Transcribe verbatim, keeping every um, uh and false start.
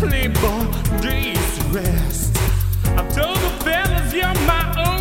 sleep or days to rest. I've told the fellas you're my own.